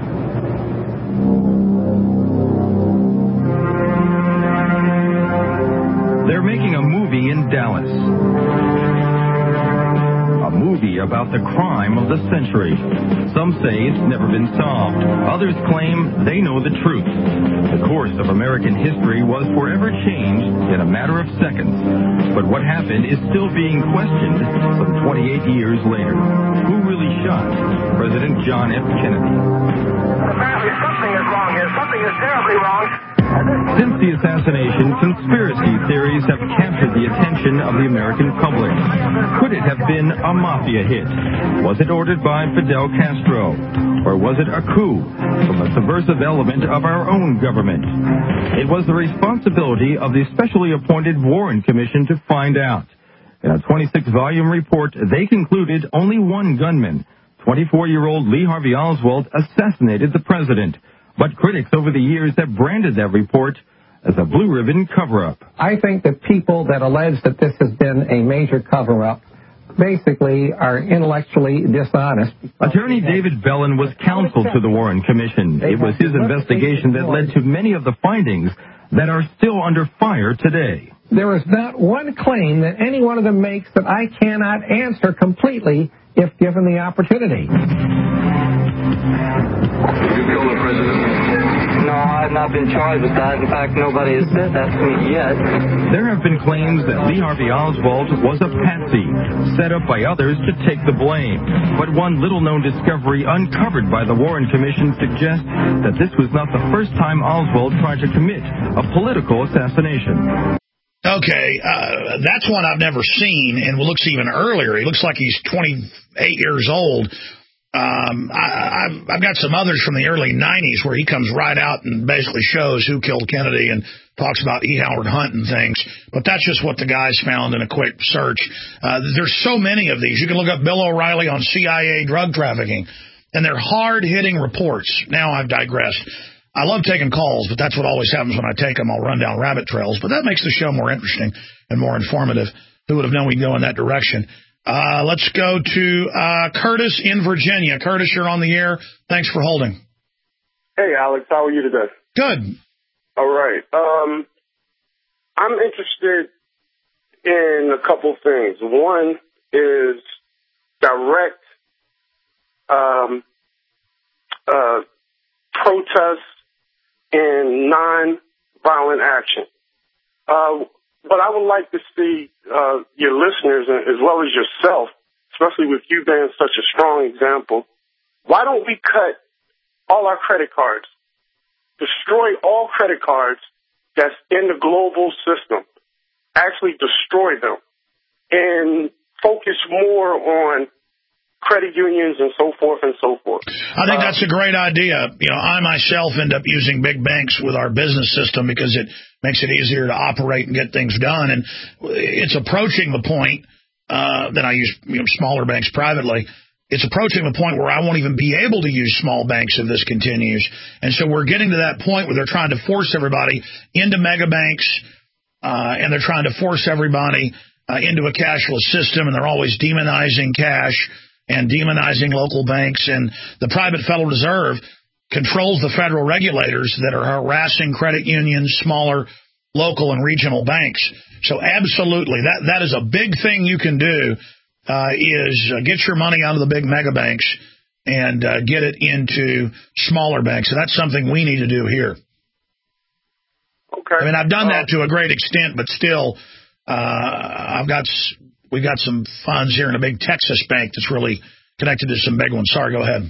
Speaker 15: They're making a movie in Dallas. A movie about the crime of the century. Some say it's never been solved. Others claim they know the truth. The course of American history was forever changed in a matter of seconds. But what happened is still being questioned some twenty-eight years later. Who really shot President John F. Kennedy?
Speaker 16: Apparently something is wrong here. Something is terribly wrong.
Speaker 15: Since the assassination, conspiracy theories have captured the attention of the American public. Could it have been a mafia hit? Was it ordered by Fidel Castro? Or was it a coup from a subversive element of our own government? It was the responsibility of the specially appointed Warren Commission to find out. In a twenty-six volume report, they concluded only one gunman, twenty-four-year-old Lee Harvey Oswald, assassinated the president. But critics over the years have branded that report as a blue ribbon cover-up.
Speaker 17: I think that people that allege that this has been a major cover-up basically are intellectually dishonest.
Speaker 15: Attorney David Bellin was counsel to the Warren Commission. It was his investigation that led to many of the findings that are still under fire today.
Speaker 17: There is not one claim that any one of them makes that I cannot answer completely if given the opportunity.
Speaker 16: Did you kill the president?
Speaker 18: No, I've not been charged with that. In fact, nobody has said that to me yet.
Speaker 15: There have been claims that Lee Harvey Oswald was a patsy, set up by others to take the blame. But one little-known discovery uncovered by the Warren Commission suggests that this was not the first time Oswald tried to commit a political assassination.
Speaker 2: Okay, uh, that's one I've never seen, and looks even earlier. He looks like he's twenty-eight years old. Um, I, I've, I've got some others from the early nineties where he comes right out and basically shows who killed Kennedy and talks about E. Howard Hunt and things, but that's just what the guys found in a quick search. Uh, there's so many of these. You can look up Bill O'Reilly on C I A drug trafficking, and they're hard-hitting reports. Now I've digressed. I love taking calls, but that's what always happens when I take them. I'll run down rabbit trails, but that makes the show more interesting and more informative. Who would have known we'd go in that direction? Uh, let's go to uh, Curtis in Virginia. Curtis, you're on the air. Thanks for holding.
Speaker 19: Hey, Alex. How are you today?
Speaker 2: Good.
Speaker 19: All right. Um, I'm interested in a couple things. One is direct um, uh, protests and non-violent action. Uh, but I would like to see uh, your listeners, as well as yourself, especially with you being such a strong example, why don't we cut all our credit cards, destroy all credit cards that's in the global system, actually destroy them, and focus more on credit unions and so forth and so forth.
Speaker 2: I think that's a great idea. You know, I myself end up using big banks with our business system because it makes it easier to operate and get things done. And it's approaching the point uh, that I use you know, smaller banks privately. It's approaching the point where I won't even be able to use small banks if this continues. And so we're getting to that point where they're trying to force everybody into mega banks, uh, and they're trying to force everybody uh, into a cashless system, and they're always demonizing cash and demonizing local banks. And the private Federal Reserve controls the federal regulators that are harassing credit unions, smaller local and regional banks. So absolutely, that that is a big thing you can do, uh, is uh, get your money out of the big mega banks and uh, get it into smaller banks. And that's something we need to do here.
Speaker 19: Okay.
Speaker 2: I mean, I've done that to a great extent, but still, uh, I've got... We've got some funds here in a big Texas bank that's really connected to some big ones. Sorry, go ahead.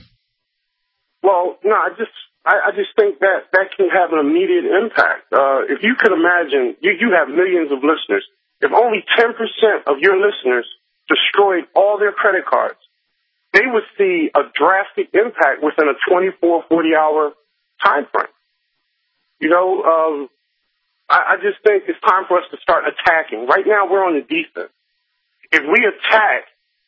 Speaker 19: Well, no, I just I, I just think that that can have an immediate impact. Uh, if you could imagine, you, you have millions of listeners. If only ten percent of your listeners destroyed all their credit cards, they would see a drastic impact within a twenty-four, forty-hour time frame. You know, um, I, I just think it's time for us to start attacking. Right now, we're on the defense. If we attack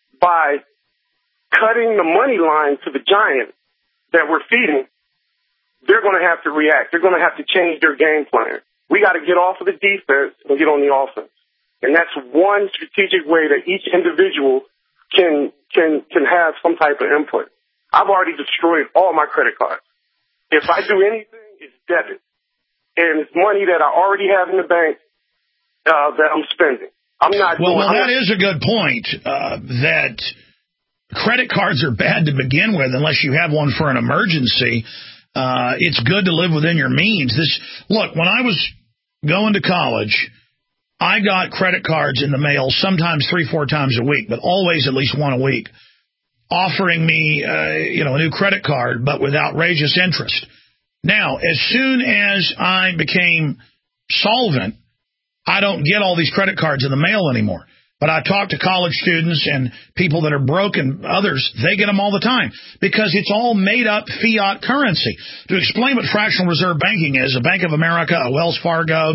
Speaker 19: by cutting the money line to the giant that we're feeding, they're going to have to react. They're going to have to change their game plan. We got to get off of the defense and get on the offense. And that's one strategic way that each individual can can can have some type of input. I've already destroyed all my credit cards. If I do anything, it's debit. And it's money that I already have in the bank uh, that I'm spending. I'm not
Speaker 2: well,
Speaker 19: doing,
Speaker 2: well, that
Speaker 19: not,
Speaker 2: is a good point, uh, that credit cards are bad to begin with unless you have one for an emergency. Uh, it's good to live within your means. This Look, when I was going to college, I got credit cards in the mail sometimes three, four times a week, but always at least one a week, offering me uh, you know, a new credit card, but with outrageous interest. Now, as soon as I became solvent, I don't get all these credit cards in the mail anymore. But I talk to college students and people that are broke and others, they get them all the time because it's all made up fiat currency. To explain what fractional reserve banking is, a Bank of America, a Wells Fargo,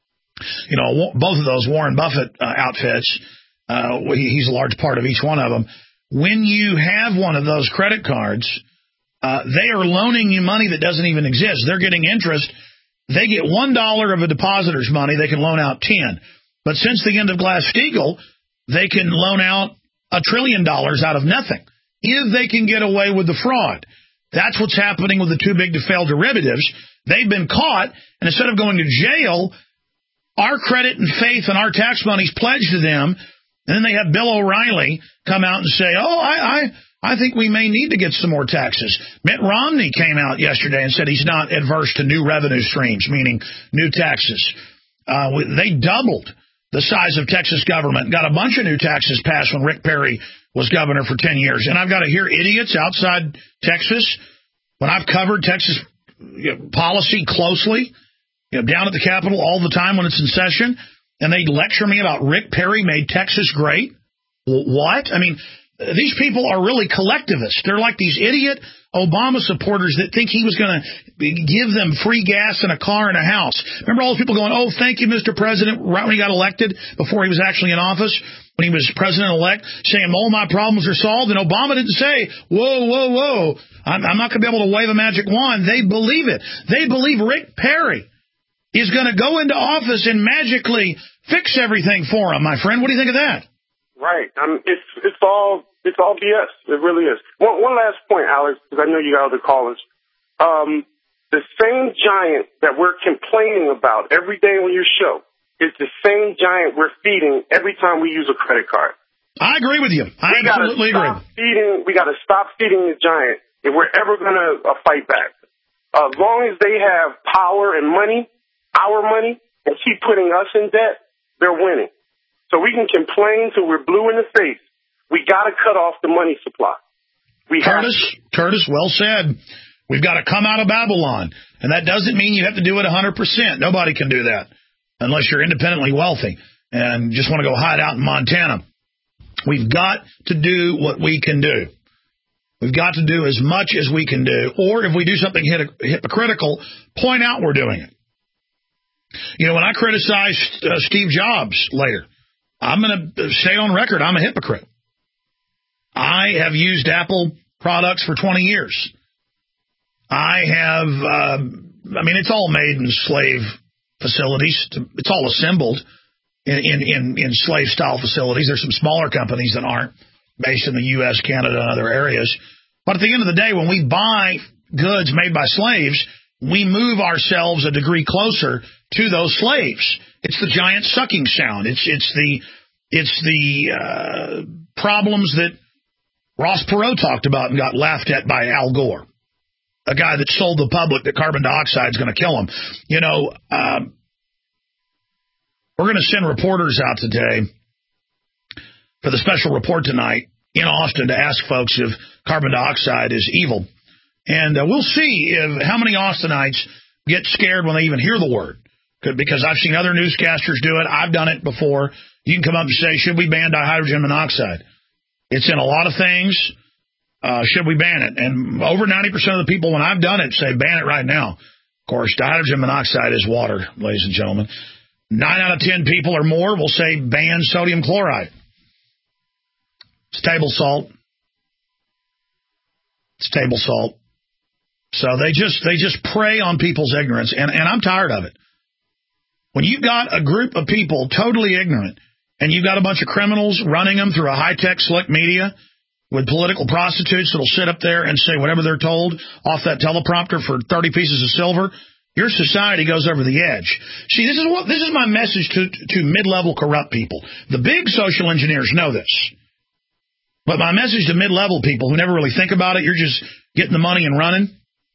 Speaker 2: you know, both of those Warren Buffett uh, outfits, uh, he's a large part of each one of them. When you have one of those credit cards, uh, they are loaning you money that doesn't even exist. They're getting interest. They get one dollar of a depositor's money, they can loan out ten. But since the end of Glass-Steagall, they can loan out a trillion dollars out of nothing if they can get away with the fraud. That's what's happening with the too big to fail derivatives. They've been caught, and instead of going to jail, our credit and faith and our tax money's pledged to them, and then they have Bill O'Reilly come out and say, oh, I... I I think we may need to get some more taxes. Mitt Romney came out yesterday and said he's not adverse to new revenue streams, meaning new taxes. Uh, they doubled the size of Texas government, got a bunch of new taxes passed when Rick Perry was governor for ten years. And I've got to hear idiots outside Texas, when I've covered Texas you know, policy closely, you know, down at the Capitol all the time when it's in session, and they lecture me about Rick Perry made Texas great. What? I mean... these people are really collectivists. They're like these idiot Obama supporters that think he was going to give them free gas and a car and a house. Remember all those people going, oh, thank you, Mister President, right when he got elected, before he was actually in office, when he was president-elect, saying all my problems are solved. And Obama didn't say, whoa, whoa, whoa, I'm, I'm not going to be able to wave a magic wand. They believe it. They believe Rick Perry is going to go into office and magically fix everything for them, my friend. What do you think of that?
Speaker 19: Right. Um, it's it's all it's all B S. It really is. One, one last point, Alex, because I know you got other callers. Um, the same giant that we're complaining about every day on your show is the same giant we're feeding every time we use a credit card.
Speaker 2: I agree with you. I
Speaker 19: we
Speaker 2: absolutely
Speaker 19: stop
Speaker 2: agree.
Speaker 19: Feeding, we got to stop feeding the giant if we're ever going to uh, fight back. Uh, as long as they have power and money, our money, and keep putting us in debt, they're winning. So we can complain till we're blue in the face. We got to cut off the money supply. We
Speaker 2: Curtis,
Speaker 19: have
Speaker 2: Curtis, well said. We've got to come out of Babylon. And that doesn't mean you have to do it one hundred percent. Nobody can do that unless you're independently wealthy and just want to go hide out in Montana. We've got to do what we can do. We've got to do as much as we can do. Or if we do something hypocritical, point out we're doing it. You know, when I criticize uh, Steve Jobs later, I'm going to stay on record. I'm a hypocrite. I have used Apple products for twenty years. I have, uh, I mean, it's all made in slave facilities. It's all assembled in, in, in, in slave-style facilities. There's some smaller companies that aren't based in the U S, Canada, and other areas. But at the end of the day, when we buy goods made by slaves, we move ourselves a degree closer to those slaves. It's the giant sucking sound. It's it's the it's the uh, problems that Ross Perot talked about and got laughed at by Al Gore, a guy that sold the public that carbon dioxide is going to kill him. You know, um, we're going to send reporters out today for the special report tonight in Austin to ask folks if carbon dioxide is evil. And uh, we'll see if how many Austinites get scared when they even hear the word. Because I've seen other newscasters do it. I've done it before. You can come up and say, should we ban dihydrogen monoxide? It's in a lot of things. Uh, should we ban it? And over ninety percent of the people, when I've done it, say ban it right now. Of course, dihydrogen monoxide is water, ladies and gentlemen. Nine out of ten people or more will say ban sodium chloride. It's table salt. It's table salt. So they just they just prey on people's ignorance, and, and I'm tired of it. When you've got a group of people totally ignorant, and you've got a bunch of criminals running them through a high-tech slick media with political prostitutes that'll sit up there and say whatever they're told off that teleprompter for thirty pieces of silver, your society goes over the edge. See, this is what this is my message to, to mid-level corrupt people. The big social engineers know this. But my message to mid-level people who never really think about it, you're just getting the money and running.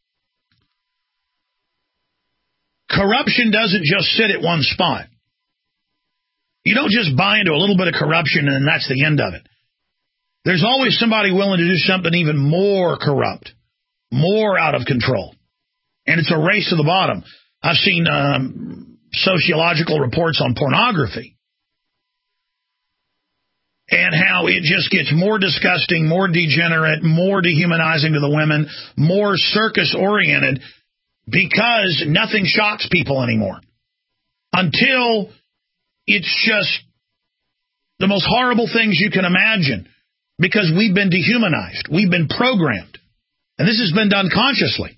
Speaker 2: Corruption doesn't just sit at one spot. You don't just buy into a little bit of corruption and that's the end of it. There's always somebody willing to do something even more corrupt, more out of control. And it's a race to the bottom. I've seen um, sociological reports on pornography and how it just gets more disgusting, more degenerate, more dehumanizing to the women, more circus-oriented, because nothing shocks people anymore until it's just the most horrible things you can imagine, because we've been dehumanized. We've been programmed. And this has been done consciously.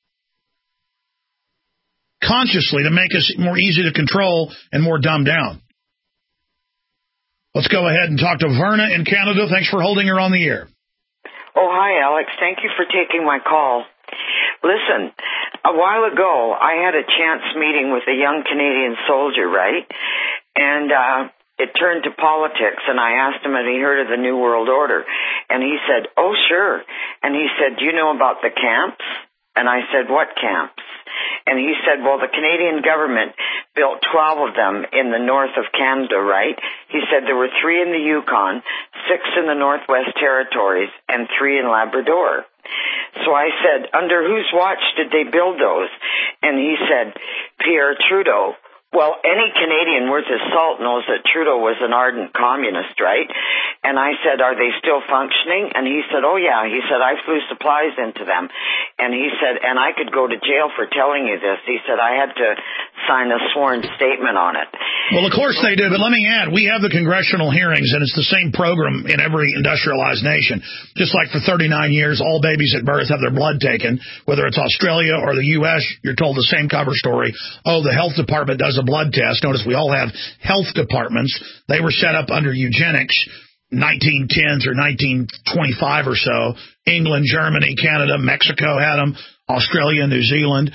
Speaker 2: Consciously to make us more easy to control and more dumbed down. Let's go ahead and talk to Verna in Canada. Thanks for holding her on the air.
Speaker 20: Oh, hi, Alex. Thank you for taking my call. Listen, a while ago, I had a chance meeting with a young Canadian soldier, right? And uh, it turned to politics, and I asked him had he heard of the New World Order. And he said, oh, sure. And he said, do you know about the camps? And I said, what camps? And he said, well, the Canadian government built twelve of them in the north of Canada, right? He said there were three in the Yukon, six in the Northwest Territories, and three in Labrador. So I said, under whose watch did they build those? And he said, Pierre Trudeau Well, any Canadian worth his salt knows that Trudeau was an ardent communist, right? And I said, are they still functioning? And he said, oh, yeah. He said, I flew supplies into them. And he said, and I could go to jail for telling you this. He said, I had to sign a sworn statement on it.
Speaker 2: Well, of course they do, but let me add, we have the congressional hearings, and it's the same program in every industrialized nation. Just like for thirty-nine years, all babies at birth have their blood taken, whether it's Australia or the U S, you're told the same cover story. Oh, the health department does a blood test. Notice we all have health departments. They were set up under eugenics, nineteen tens or nineteen twenty-five or so. England, Germany, Canada, Mexico had them, Australia, New Zealand,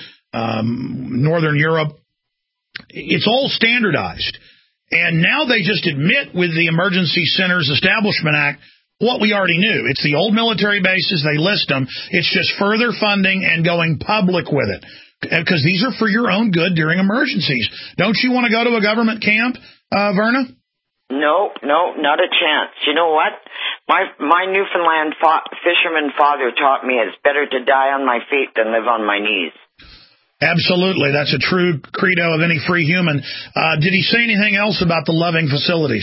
Speaker 2: um, Northern Europe. It's all standardized. And now they just admit with the Emergency Centers Establishment Act what we already knew. It's the old military bases. They list them. It's just further funding and going public with it. Because these are for your own good during emergencies. Don't you want to go to a government camp, uh, Verna?
Speaker 20: No, no, not a chance. You know what? My my Newfoundland fa- fisherman father taught me it's better to die on my feet than live on my knees.
Speaker 2: Absolutely. That's a true credo of any free human. Uh, did he say anything else about the Loving facilities?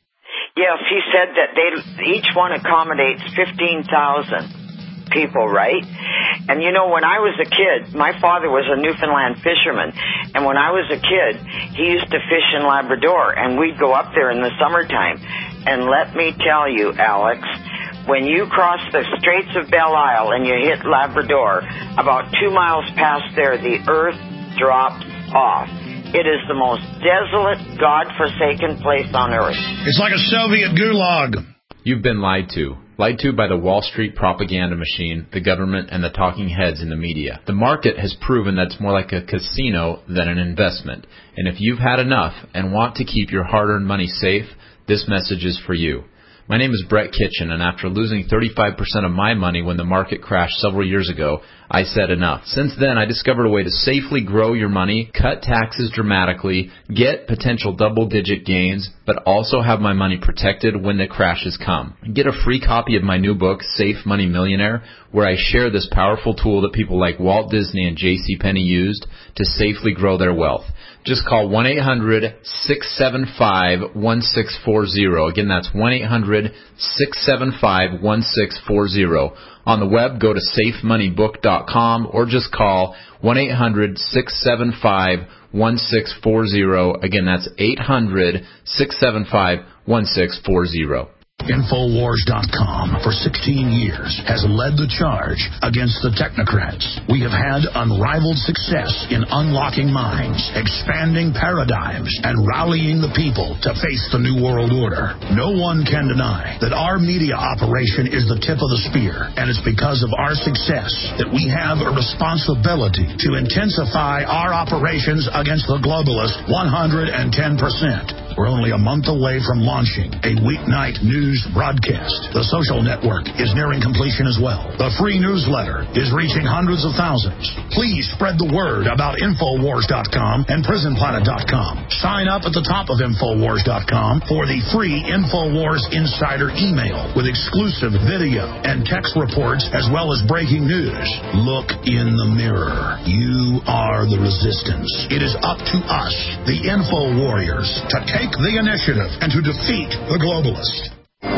Speaker 20: Yes, he said that they each one accommodates fifteen thousand people, right? And you know, when I was a kid, my father was a Newfoundland fisherman, and when I was a kid, he used to fish in Labrador, and we'd go up there in the summertime. And let me tell you, Alex, when you cross the Straits of Belle Isle and you hit Labrador, about two miles past there, the earth drops off. It is the most desolate, God-forsaken place on earth.
Speaker 2: It's like a Soviet gulag.
Speaker 21: You've been lied to. Lied to by the Wall Street propaganda machine, the government, and the talking heads in the media. The market has proven that's more like a casino than an investment. And if you've had enough and want to keep your hard-earned money safe, this message is for you. My name is Brett Kitchen, and after losing thirty-five percent of my money when the market crashed several years ago, I said enough. Since then, I discovered a way to safely grow your money, cut taxes dramatically, get potential double-digit gains, but also have my money protected when the crashes come. Get a free copy of my new book, Safe Money Millionaire, where I share this powerful tool that people like Walt Disney and J C Penney used to safely grow their wealth. Just call one eight hundred six seven five one six four zero. Again, that's one eight hundred six seven five one six four zero. On the web, go to safe money book dot com or just call one eight hundred six seven five one six four zero. Again, that's eight hundred six seven five one six four zero.
Speaker 2: Infowars dot com for sixteen years has led the charge against the technocrats. We have had unrivaled success in unlocking minds, expanding paradigms, and rallying the people to face the New World Order. No one can deny that our media operation is the tip of the spear, and it's because of our success that we have a responsibility to intensify our operations against the globalists one hundred ten percent. We're only a month away from launching a weeknight news broadcast. The social network is nearing completion as well. The free newsletter is reaching hundreds of thousands. Please spread the word about Infowars dot com and Prison Planet dot com. Sign up at the top of Infowars dot com for the free Infowars Insider email with exclusive video and text reports as well as breaking news. Look in the mirror. You are the resistance. It is up to us, the Info Warriors, to take the initiative and to defeat the globalists.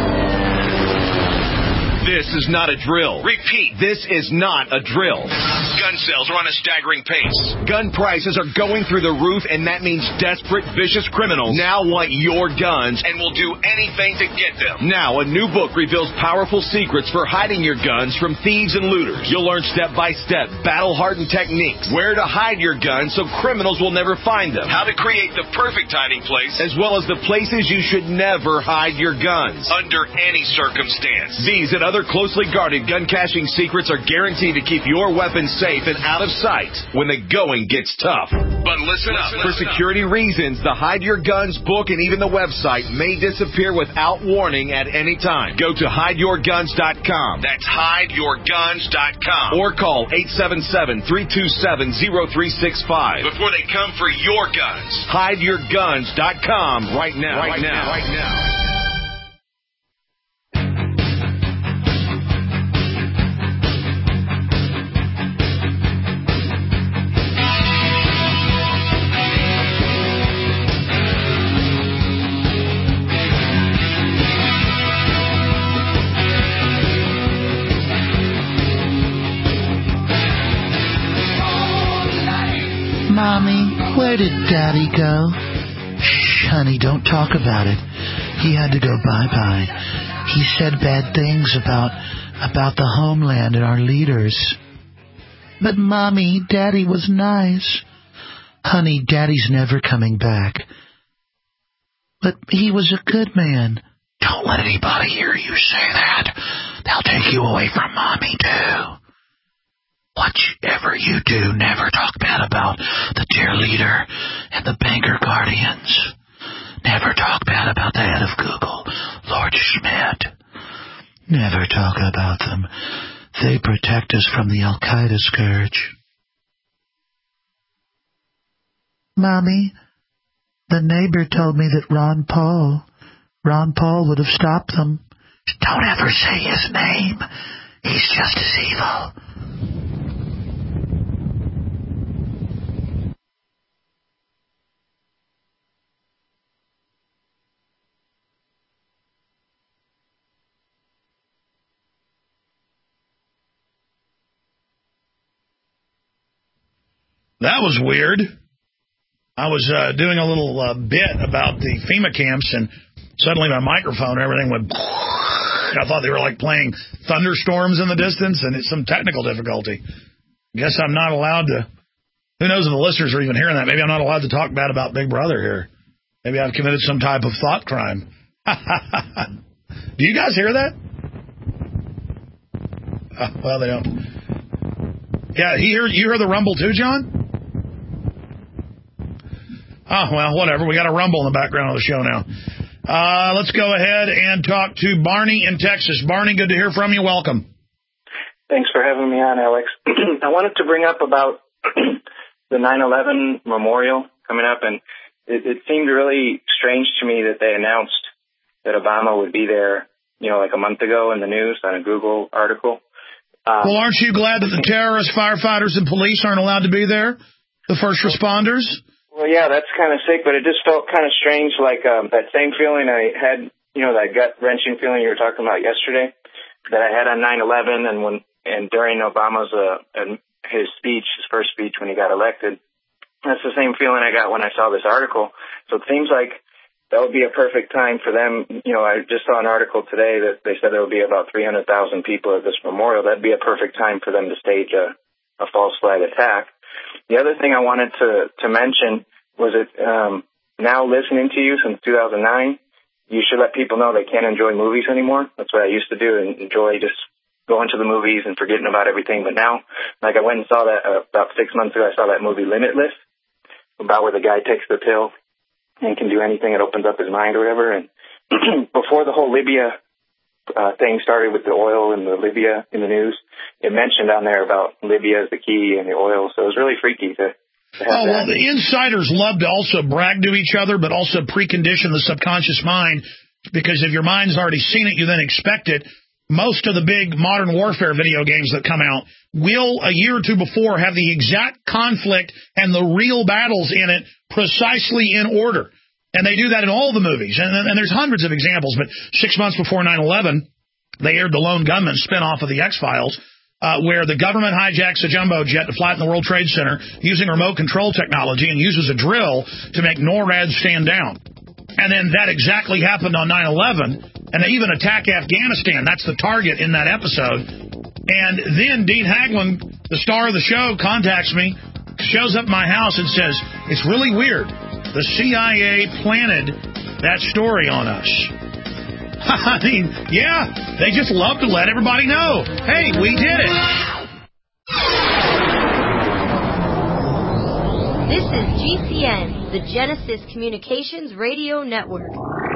Speaker 1: This is not a drill. Repeat, this is not a drill. Gun sales are on a staggering pace. Gun prices are going through the roof, and that means desperate, vicious criminals now want your guns and will do anything to get them. Now, a new book reveals powerful secrets for hiding your guns from thieves and looters. You'll learn step-by-step, battle-hardened techniques, where to hide your guns so criminals will never find them, how to create the perfect hiding place, as well as the places you should never hide your guns, under any circumstance. These and other closely guarded gun caching secrets are guaranteed to keep your weapons safe and out of sight when the going gets tough. But listen up. For security reasons, the Hide Your Guns book and even the website may disappear without warning at any time. Go to hide your guns dot com. That's hide your guns dot com. Or call eight seven seven, three two seven, zero three six five before they come for your guns. hide your guns dot com right now. Right, right now. Right now.
Speaker 3: Mommy, where did Daddy go? Shh, honey, don't talk about it. He had to go bye-bye. He said bad things about about the homeland and our leaders. But, Mommy, Daddy was nice. Honey, Daddy's never coming back. But he was a good man. Don't let anybody hear you say that. They'll take you away from Mommy, too. Whatever you do, never talk bad about the dear leader and the banker guardians. Never talk bad about the head of Google, Lord Schmidt. Never talk about them. They protect us from the Al-Qaeda scourge. Mommy, the neighbor told me that Ron Paul, Ron Paul would have stopped them. Don't ever say his name. He's just as evil.
Speaker 2: That was weird. I was uh, doing a little uh, bit about the FEMA camps, and suddenly my microphone and everything went... I thought they were like playing thunderstorms in the distance, and it's some technical difficulty. Guess I'm not allowed to... Who knows if the listeners are even hearing that? Maybe I'm not allowed to talk bad about Big Brother here. Maybe I've committed some type of thought crime. Do you guys hear that? Uh, well, they don't. Yeah, you hear, you hear the rumble too, John? Oh, well, whatever. We got a rumble in the background of the show now. Uh, let's go ahead and talk to Barney in Texas. Barney, good to hear from you. Welcome.
Speaker 22: Thanks for having me on, Alex. I wanted to bring up about the nine eleven memorial coming up, and it, it seemed really strange to me that they announced that Obama would be there, you know, like a month ago in the news on a Google article. Um,
Speaker 2: well, aren't you glad that the terrorists, firefighters, and police aren't allowed to be there? The first responders?
Speaker 22: Well, yeah, that's kind of sick, but it just felt kind of strange, like um, that same feeling I had, you know, that gut-wrenching feeling you were talking about yesterday that I had on nine eleven and when and during Obama's uh, his speech, his first speech when he got elected. That's the same feeling I got when I saw this article. So it seems like that would be a perfect time for them. You know, I just saw an article today that they said there would be about three hundred thousand people at this memorial. That'd be a perfect time for them to stage a, a false flag attack. The other thing I wanted to, to mention was that um, now listening to you since two thousand nine, you should let people know they can't enjoy movies anymore. That's what I used to do, and enjoy just going to the movies and forgetting about everything. But now, like I went and saw that uh, about six months ago, I saw that movie Limitless, about where the guy takes the pill and can do anything. It opens up his mind or whatever. And before the whole Libya uh, thing started with the oil and the Libya in the news, it mentioned on there about Libya as the key and the oil. So it was really freaky to, to have
Speaker 2: Oh,
Speaker 22: that.
Speaker 2: well, the insiders love to also brag to each other, but also precondition the subconscious mind, because if your mind's already seen it, you then expect it. Most of the big modern warfare video games that come out will, a year or two before, have the exact conflict and the real battles in it precisely in order. And they do that in all the movies. And, and there's hundreds of examples, but six months before nine eleven, they aired The Lone Gunman spinoff of the X-Files, uh, where the government hijacks a jumbo jet to flatten the World Trade Center using remote control technology and uses a drill to make NORAD stand down. And then that exactly happened on nine eleven, and they even attack Afghanistan. That's the target in that episode. And then Dean Haglund, the star of the show, contacts me, shows up at my house and says, it's really weird. The C I A planted that story on us. I mean, yeah, they just love to let everybody know, hey, we did it.
Speaker 23: This is G C N, the Genesis Communications Radio Network,